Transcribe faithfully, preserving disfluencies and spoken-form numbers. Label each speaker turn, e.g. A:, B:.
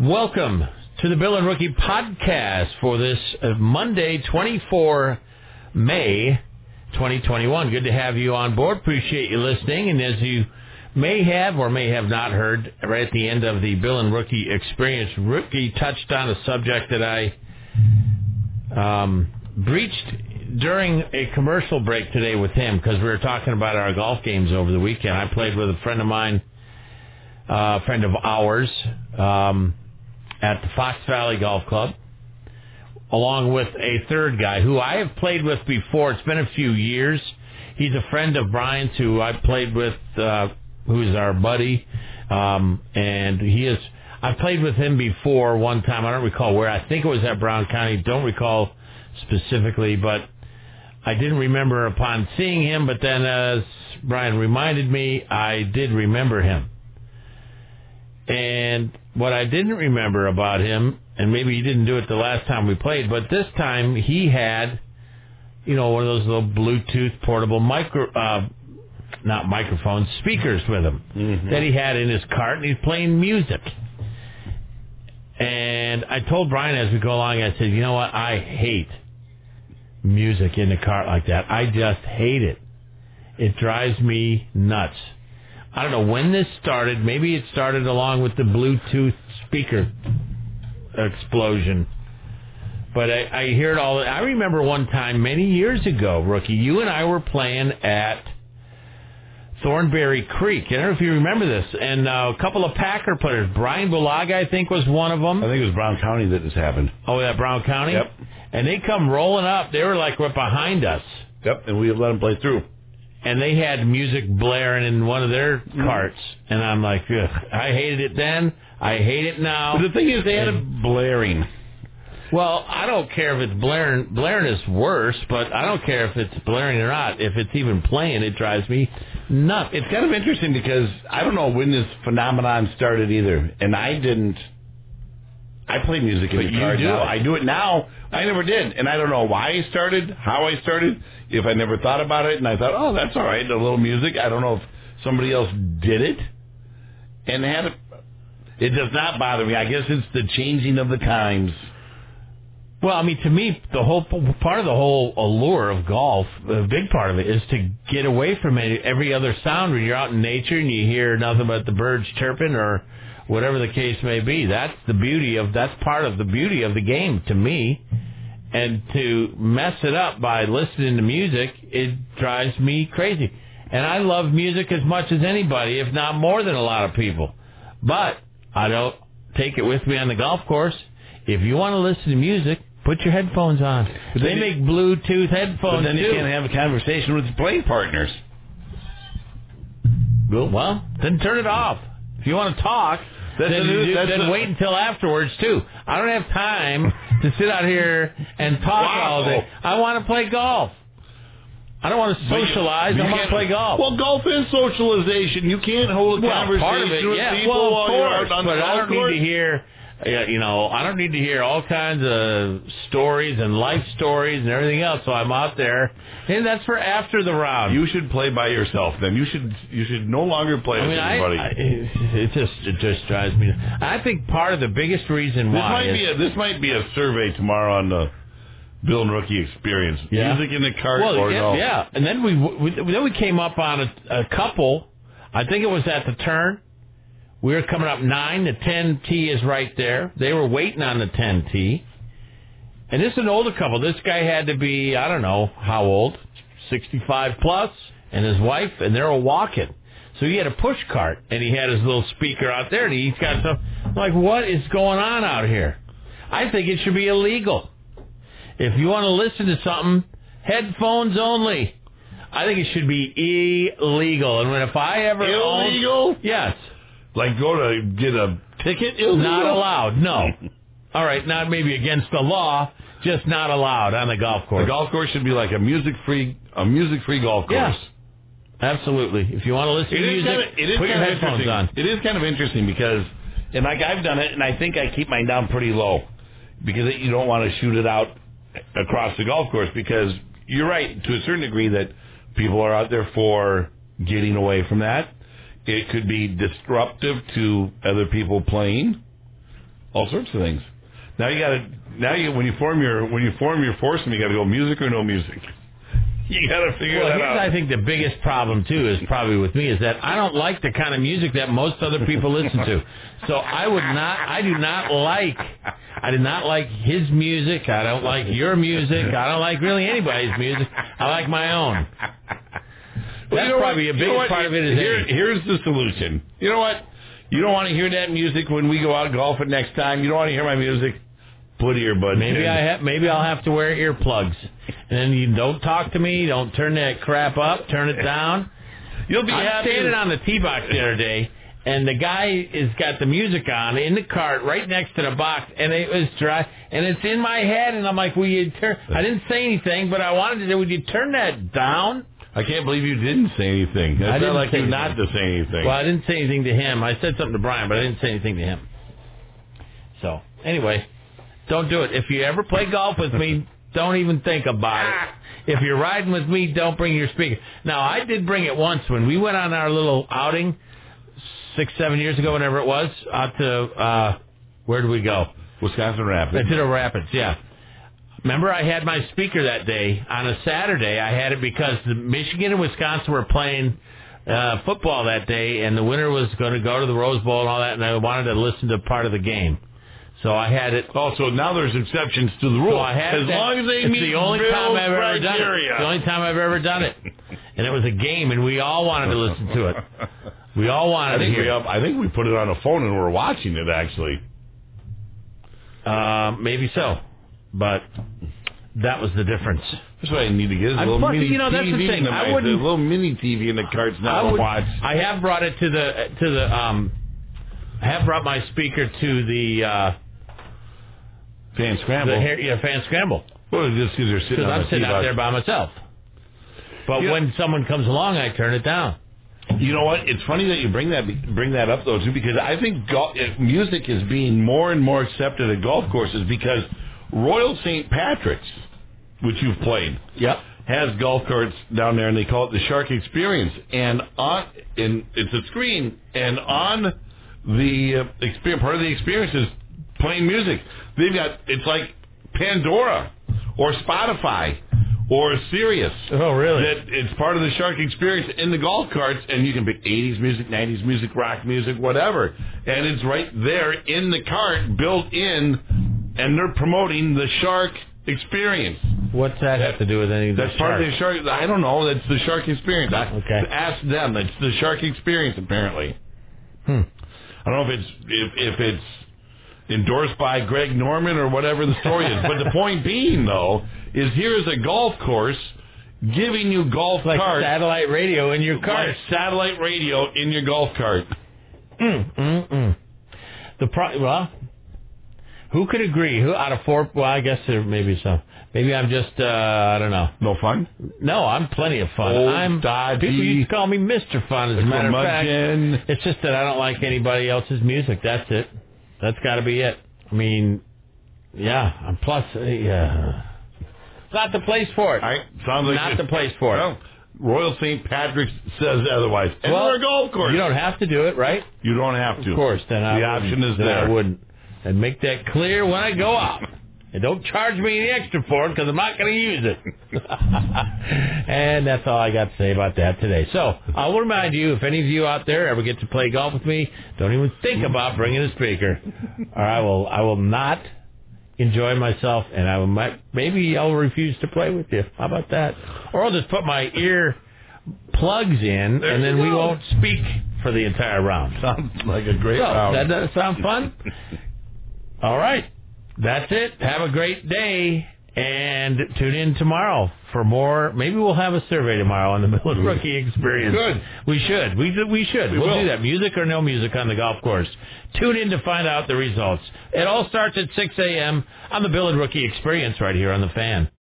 A: Welcome to the Bill and Rookie podcast for this uh, Monday, the twenty-fourth of May, twenty twenty-one. Good to have you on board. Appreciate you listening. And as you may have or may have not heard, right at the end of the Bill and Rookie experience, Rookie touched on a subject that I um, breached during a commercial break today with him because we were talking about our golf games over the weekend. I played with a friend of mine, a uh, friend of ours, um, at the Fox Valley Golf Club, along with a third guy who I have played with before. It's been a few years. He's a friend of Brian's who I played with, uh, who's our buddy, um, and he is. I played with him before one time. I don't recall where. I think it was at Brown County. Don't recall specifically, but I didn't remember upon seeing him. But then, as Brian reminded me, I did remember him. And what I didn't remember about him, and maybe he didn't do it the last time we played, but this time he had, you know, one of those little Bluetooth portable micro, uh, not microphones, speakers with him mm-hmm. that he had in his cart, and he's playing music. And I told Brian as we go along, I said, you know what, I hate music in the cart like that. I just hate it. It drives me nuts. I don't know when this started. Maybe it started along with the Bluetooth speaker explosion. But I, I hear it all. I remember one time many years ago, Rookie, you and I were playing at Thornberry Creek. I don't know if you remember this. And uh, a couple of Packer players. Brian Bulaga, I think, was one of them.
B: I think it was Brown County that this happened.
A: Oh, that Brown County?
B: Yep.
A: And they come rolling up. They were like right behind us.
B: Yep, and we let them play through.
A: And they had music blaring in one of their carts. And I'm like, ugh, I hated it then. I hate it now.
B: But the thing is, they had it blaring.
A: Well, I don't care if it's blaring. Blaring is worse, but I don't care if it's blaring or not. If it's even playing, it drives me nuts.
B: It's kind of interesting because I don't know when this phenomenon started either. And I didn't. I play music in
A: but
B: the car
A: you do
B: now.
A: it.
B: I do it now. I never did. And I don't know why I started, how I started, if I never thought about it. And I thought, oh, that's all right, a little music. I don't know if somebody else did it. And had it. It does not bother me. I guess it's the changing of the times.
A: Well, I mean, to me, the whole part of the whole allure of golf, a big part of it, is to get away from any, every other sound when you're out in nature and you hear nothing but the birds chirping or whatever the case may be. That's the beauty of, that's part of the beauty of the game to me. And to mess it up by listening to music, it drives me crazy. And I love music as much as anybody, if not more than a lot of people. But I don't take it with me on the golf course. If you want to listen to music, put your headphones on. But they make Bluetooth headphones,
B: but then you
A: too.
B: can't have a conversation with your playing partners.
A: Well, then turn it off. If you want to talk,
B: that's
A: then,
B: a,
A: you,
B: that's
A: then
B: a,
A: wait until afterwards, too. I don't have time to sit out here and talk
B: wow.
A: all day. I want to play golf. I don't want to socialize. I want to play golf.
B: Well, golf is socialization. You can't hold a
A: well,
B: conversation
A: part of it,
B: with
A: yeah.
B: people
A: well,
B: while
A: course,
B: you're out on
A: but
B: the golf
A: I don't
B: course.
A: need to hear... You know, I don't need to hear all kinds of stories and life stories and everything else. So I'm out there, and that's for after the round.
B: You should play by yourself. Then you should you should no longer play
A: I mean,
B: with anybody.
A: I, I, it just it just drives me. I think part of the biggest reason
B: this
A: why
B: might
A: is,
B: be a, this might be a survey tomorrow on the Bill and Rookie experience.
A: Yeah.
B: Music in the cart
A: well,
B: or
A: yeah,
B: no?
A: Yeah, and then we, we then we came up on a, a couple. I think it was at the turn. We were coming up nine. The ten tee is right there. They were waiting on the ten tee. And this is an older couple. This guy had to be, I don't know how old, sixty-five plus, and his wife, and they were walking. So he had a push cart, and he had his little speaker out there, and he's got some, I'm like, what is going on out here? I think it should be illegal. If you want to listen to something, headphones only. I think it should be illegal. And when if I ever
B: illegal?
A: Owned, yes.
B: Like go to get a ticket? Illegal?
A: Not allowed, no. All right, not maybe against the law, just not allowed on the golf course.
B: The golf course should be like a music-free a music-free golf course.
A: Yeah, absolutely. If you want to listen
B: it
A: to music,
B: kind of, it is
A: put your
B: kind of
A: headphones on.
B: It is kind of interesting because, and like I've done it, and I think I keep mine down pretty low because you don't want to shoot it out across the golf course because you're right, to a certain degree, that people are out there for getting away from that. It could be disruptive to other people playing. all sorts of things. Now you got to now you when you form your when you form your foursome, you got to go music or no music. You got to figure
A: well,
B: that
A: here's,
B: out.
A: I think the biggest problem too is probably with me is that I don't like the kind of music that most other people listen to. So I would not. I do not like. I do not like his music. I don't like your music. I don't like really anybody's music. I like my own. That's
B: well, you know
A: probably
B: what?
A: a big
B: you know
A: part of it. Is
B: Here, here's the solution. You know what? You don't want to hear that music when we go out golfing next time. You don't want to hear my music. Put earbuds
A: maybe
B: in.
A: I have. Maybe I'll have to wear earplugs, and then you don't talk to me. Don't turn that crap up. Turn it down.
B: You'll be
A: I'm
B: happy.
A: standing on the tee box the other day, and the guy has got the music on in the cart right next to the box, and it was dry, and it's in my head, and I'm like, "Will you turn?" I didn't say anything, but I wanted to. Would you turn that down?
B: I can't believe you didn't say anything. That's not like you not to say anything.
A: Well, I didn't say anything to him. I said something to Brian, but I didn't say anything to him. So, anyway, don't do it. If you ever play golf with me, don't even think about it. If you're riding with me, don't bring your speaker. Now, I did bring it once when we went on our little outing six, seven years ago, whenever it was, out to, uh, where did we go?
B: Wisconsin Rapids.
A: To the Rapids, yeah. Remember, I had my speaker that day. On a Saturday, I had it because the Michigan and Wisconsin were playing uh, football that day, and the winner was going to go to the Rose Bowl and all that, and I wanted to listen to part of the game. So I had it.
B: Oh, so now there's exceptions to the rule.
A: So I had
B: as
A: that,
B: long as they
A: it's
B: meet
A: the only time I've ever done it.
B: criteria.
A: The only time I've ever done it. And it was a game, and we all wanted to listen to it. We all wanted
B: I think
A: to
B: we
A: hear
B: have, I think we put it on a phone and we're watching it, actually.
A: it. Uh, maybe so. But that was the difference.
B: That's what I need to get is a
A: I'm
B: little
A: fucking-
B: mini
A: you know, that's
B: T V
A: the thing.
B: in the
A: I
B: night.
A: wouldn't-
B: There's a little mini T V in the carts now
A: I
B: to
A: would-
B: watch.
A: I have brought it to the to the um. I have brought my speaker to the uh,
B: Fan scramble.
A: the hair, yeah, fan scramble
B: Well, just because they're sitting
A: because
B: on
A: I'm
B: the
A: sitting
B: tee
A: out
B: box.
A: there by myself. But
B: You know-
A: when someone comes along, I turn it down.
B: You know what? It's funny that you bring that bring that up though too, because I think golf, music is being more and more accepted at golf courses because Royal Saint Patrick's, which you've played,
A: Yep.
B: has golf carts down there, and they call it the Shark Experience. And on, in it's a screen, and on the uh, experience, part of the experience is playing music. They've got it's like Pandora or Spotify or Sirius.
A: Oh, really?
B: That it's part of the Shark Experience in the golf carts, and you can pick eighties music, nineties music, rock music, whatever, and it's right there in the cart, built in, and they're promoting the Shark Experience.
A: What's that have to do with anything?
B: That's part of the Shark. I don't know. That's the Shark Experience. I,
A: Okay.
B: Ask them. That's the Shark Experience, apparently.
A: Hmm.
B: I don't know if it's if, if it's endorsed by Greg Norman or whatever the story is. But the point being, though, is here's a golf course giving you golf
A: Like
B: carts.
A: satellite radio in your car.
B: Like satellite radio in your golf cart.
A: Mm, mm, mm. The pro- well, who could agree? Who out of four? Well, I guess there may be some. Maybe I'm just uh, I don't know.
B: No fun?
A: No, I'm plenty of fun.
B: Old
A: I'm
B: dodgy.
A: people used to call me Mister Fun. As a matter of fact,
B: Curmudgeon.
A: it's just that I don't like anybody else's music. That's it. That's got to be it. I mean, yeah. And plus, uh, yeah, it's not the place for it.
B: All right. Sounds like
A: not
B: it.
A: the place for it.
B: Well, Royal Saint Patrick's says otherwise. And
A: Well,
B: we're a golf course.
A: You don't have to do it, right?
B: You don't have to.
A: Of course. Then I
B: the
A: wouldn't.
B: option is
A: Then
B: there.
A: I wouldn't. And make that clear when I go out. And don't charge me any extra for it because I'm not going to use it. And that's all I got to say about that today. So I will remind you, if any of you out there ever get to play golf with me, don't even think about bringing a speaker, or I will. I will not enjoy myself, and I will might, maybe I'll refuse to play with you. How about that? Or I'll just put my ear plugs in,
B: There
A: and then
B: you
A: we
B: go.
A: won't speak for the entire round.
B: Sounds like a great
A: So,
B: round.
A: that does sound fun? All right. That's it. Have a great day, and tune in tomorrow for more. Maybe we'll have a survey tomorrow on the Miller Rookie Experience.
B: Good.
A: We should. We we should.
B: We
A: we'll
B: will.
A: do that. Music or no music on the golf course. Tune in to find out the results. It all starts at six a.m. on the Bill and Rookie Experience right here on the Fan.